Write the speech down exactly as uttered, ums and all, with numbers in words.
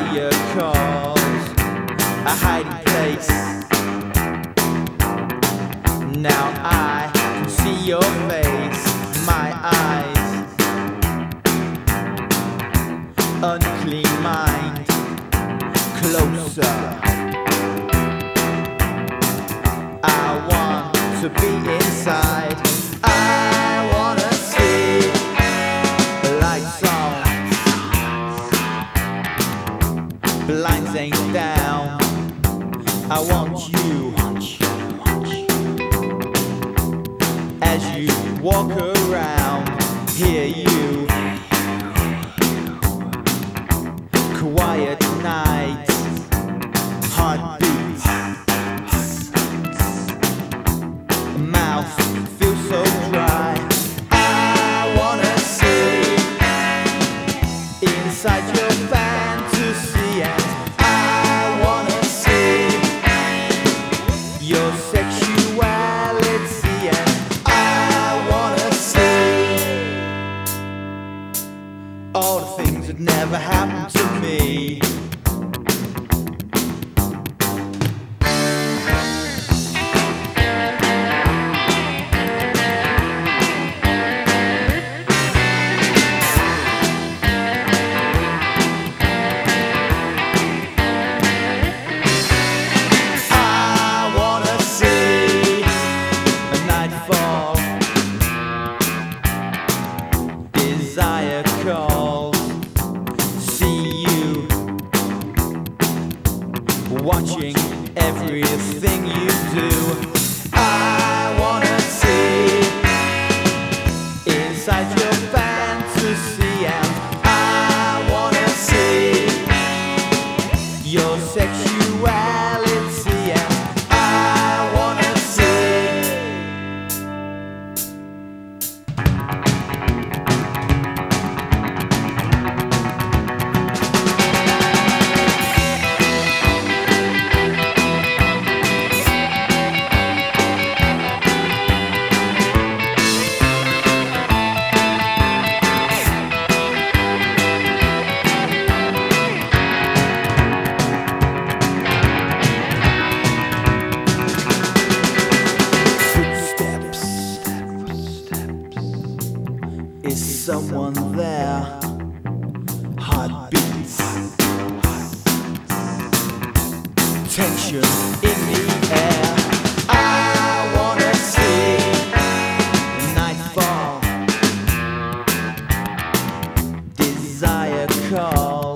Desire calls a hiding place. Now I can see your face, my eyes, unclean mind, closer. I want to be inside. I wanna see the lights on. Blinds ain't down. I want you as you walk around. Hear you. Quiet nights, heartbeats. Mouth feels so dry. I wanna see inside your fantasy, and I wanna see your sexuality, and I wanna see all the things that never happened to me. Desire calls, see you, watching everything you do. I wanna see inside your fantasy, and I wanna see your sexuality, and I wanna see. Is someone there? Heartbeats, tension in the air. I wanna see nightfall. Desire calls.